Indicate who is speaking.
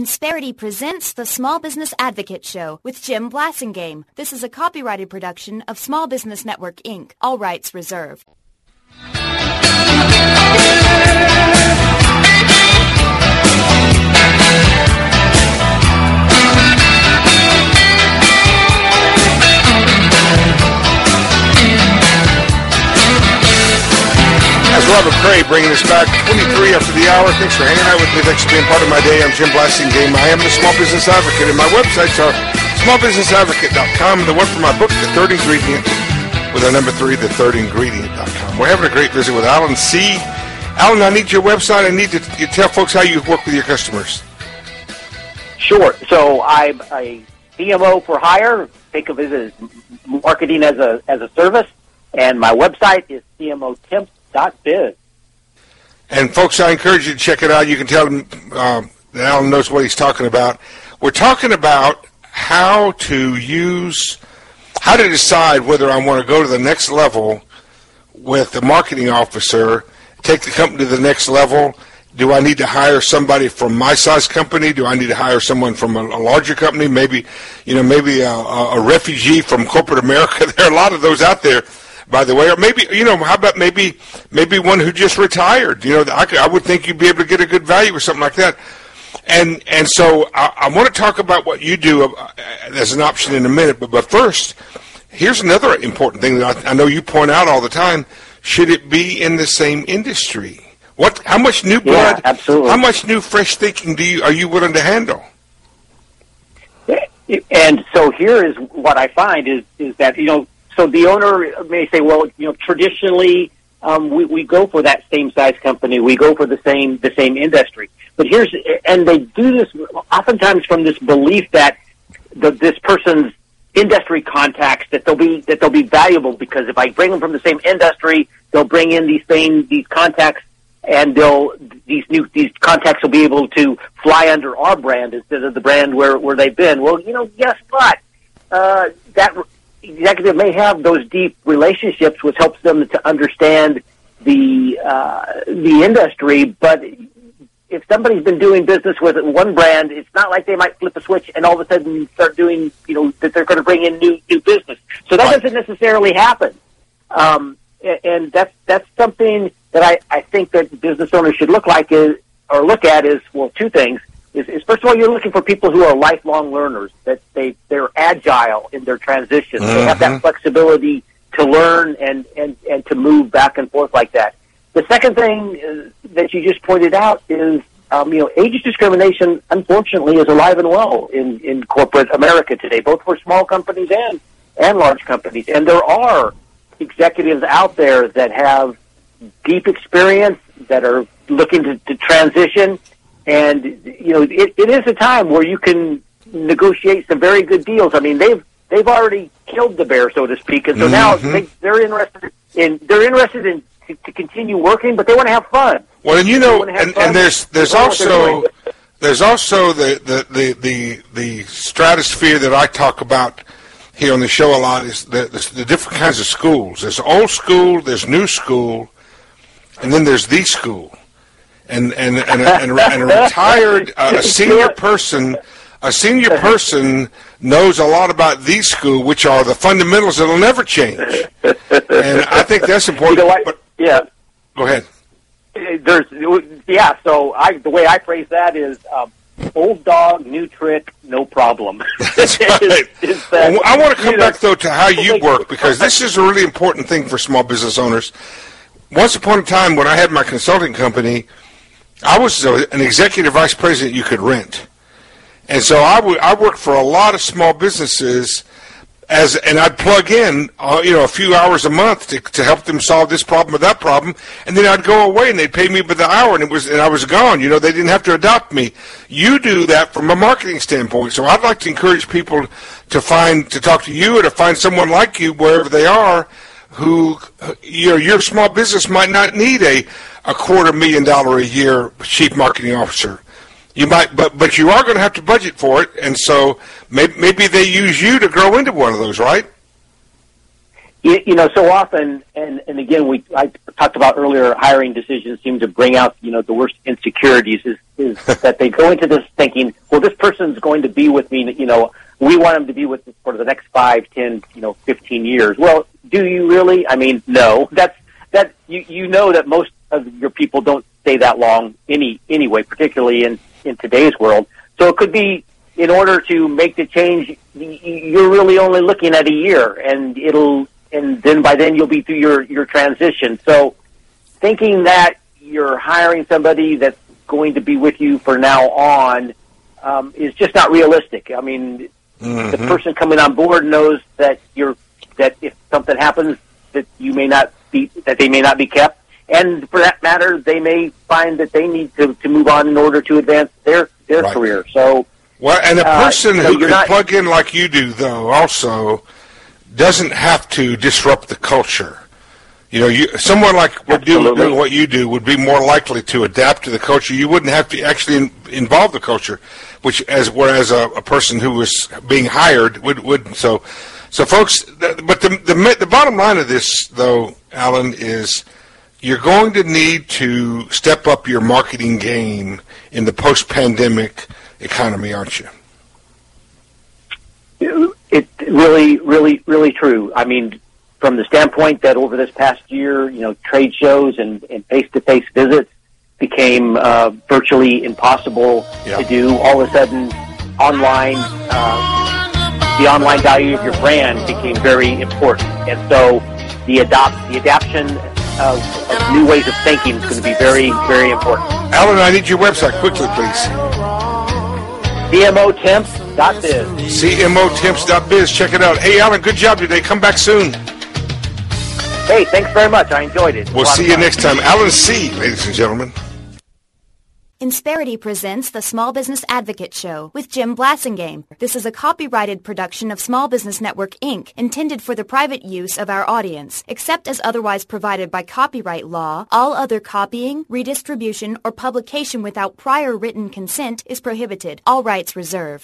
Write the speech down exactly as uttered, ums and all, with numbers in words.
Speaker 1: Insperity presents the Small Business Advocate Show with Jim Blasingame. This is a copyrighted production of Small Business Network, Incorporated. All rights reserved.
Speaker 2: That's Robert Cray bringing us back twenty-three after the hour. Thanks for hanging out with me. Thanks for being part of my day. I'm Jim Blasingame. I am the Small Business Advocate, and my websites are small business advocate dot com and the one for my book, The Third Ingredient, with our number three, the third ingredient dot com. We're having a great visit with Alan C. Alan, I need your website. I need to you tell folks how you work with your customers.
Speaker 3: Sure. So I'm a C M O for hire. Think of it as marketing as a as a service, and my website is C M O temps dot biz.
Speaker 2: And folks, I encourage you to check it out. You can tell him um, that Alan knows what he's talking about. We're talking about how to use, how to decide whether I want to go to the next level with the marketing officer, take the company to the next level. Do I need to hire somebody from my size company? Do I need to hire someone from a, a larger company? Maybe, you know, maybe a, a refugee from corporate America. There are a lot of those out there, by the way. Or maybe, you know, how about maybe maybe one who just retired? You know, I, could, I would think you'd be able to get a good value or something like that. And and so I, I want to talk about what you do uh, as an option in a minute. But, but first, here's another important thing that I, I know you point out all the time. Should it be in the same industry? What? How much new blood?
Speaker 3: Yeah, absolutely.
Speaker 2: How much new, fresh thinking do you are you willing to handle?
Speaker 3: And so here is what I find is is that, you know, so the owner may say, well, you know, traditionally um, we we go for that same size company, we go for the same the same industry. But here's and they do this oftentimes from this belief that the, this person's industry contacts that they'll be that they'll be valuable because if I bring them from the same industry, they'll bring in these same these contacts. And they'll these new these contacts will be able to fly under our brand instead of the brand where, where they've been. Well, you know, guess what? Uh, that executive may have those deep relationships, which helps them to understand the uh, the industry. But if somebody's been doing business with one brand, it's not like they might flip a switch and all of a sudden start doing, you know, that they're going to bring in new new business. So that doesn't necessarily happen. Um, and that's that's something that I, I think that business owners should look like is, or look at is, well, two things. Is, is first of all, you're looking for people who are lifelong learners, that they, they're agile in their transition. Mm-hmm. They have that flexibility to learn and, and, and to move back and forth like that. The second thing is, that you just pointed out is, um, you know, age discrimination, unfortunately, is alive and well in, in corporate America today, both for small companies and, and large companies. And there are executives out there that have deep experience, that are looking to, to transition, and you know it, it is a time where you can negotiate some very good deals. I mean, they've they've already killed the bear, so to speak, and so mm-hmm. now they, they're interested in they're interested in to, to continue working, but they want to have fun.
Speaker 2: Well, and you know, and, and there's there's also there's also the, the, the, the, the stratosphere that I talk about here on the show a lot is the, the, the different kinds of schools. There's old school, there's new school, and then there's the school, and and and a, and a, and a retired, uh, a senior person, a senior person knows a lot about the school, which are the fundamentals that'll never change. And I think that's important.
Speaker 3: You know what?
Speaker 2: But,
Speaker 3: yeah.
Speaker 2: Go ahead.
Speaker 3: There's yeah. So I the way I phrase that is um, old dog, new trick, no problem.
Speaker 2: That's right. is, is that, well, I want to come back know, though to how you work, because this is a really important thing for small business owners. Once upon a time, when I had my consulting company, I was an executive vice president you could rent. And so I, w- I worked for a lot of small businesses, as and I'd plug in uh, you know, a few hours a month to, to help them solve this problem or that problem, and then I'd go away and they'd pay me by the hour, and it was and I was gone. You know, they didn't have to adopt me. You do that from a marketing standpoint. So I'd like to encourage people to find to talk to you or to find someone like you wherever they are, who, you know, your small business might not need a, a quarter million dollar a year chief marketing officer. You might, but but you are going to have to budget for it, and so maybe, maybe they use you to grow into one of those, right?
Speaker 3: You, you know, so often, and, and again, we I talked about earlier, hiring decisions seem to bring out, you know, the worst insecurities is, is that they go into this thinking, well, this person's going to be with me, you know, we want them to be with us for the next five, ten, you know, fifteen years. Well, do you really? I mean, no. That's, that, you, you know that most of your people don't stay that long any, anyway, particularly in, in today's world. So it could be, in order to make the change, you're really only looking at a year, and it'll, and then by then you'll be through your, your transition. So thinking that you're hiring somebody that's going to be with you for now on um, is just not realistic. I mean, mm-hmm. the person coming on board knows that you're, that if something happens, that you may not be, that they may not be kept. And for that matter, they may find that they need to, to move on in order to advance their, their
Speaker 2: right.
Speaker 3: career. So,
Speaker 2: well, and a person uh,
Speaker 3: so
Speaker 2: who can
Speaker 3: not,
Speaker 2: plug in like you do, though, also doesn't have to disrupt the culture. You know, you, someone like would do, doing what you do would be more likely to adapt to the culture. You wouldn't have to actually in, involve the culture, which as whereas a, a person who was being hired would would. So, so folks, the, but the, the the bottom line of this, though, Alan, is you're going to need to step up your marketing game in the post-pandemic economy, aren't you?
Speaker 3: It really, really, really true. I mean, from the standpoint that over this past year, you know, trade shows and, and face-to-face visits became uh, virtually impossible yeah. to do. All of a sudden, online, uh, the online value of your brand became very important, and so the adopt, the adaptation of, of new ways of thinking is going to be very, very important.
Speaker 2: Alan, I need your website quickly, please.
Speaker 3: C M O temps dot biz.
Speaker 2: C M O temps dot biz. Check it out. Hey, Alan, good job today. Come back soon.
Speaker 3: Hey, thanks very much. I enjoyed it.
Speaker 2: We'll see you next time. Alan C., ladies and gentlemen.
Speaker 1: Insperity presents the Small Business Advocate Show with Jim Blasingame. This is a copyrighted production of Small Business Network, Incorporated, intended for the private use of our audience. Except as otherwise provided by copyright law, all other copying, redistribution, or publication without prior written consent is prohibited. All rights reserved.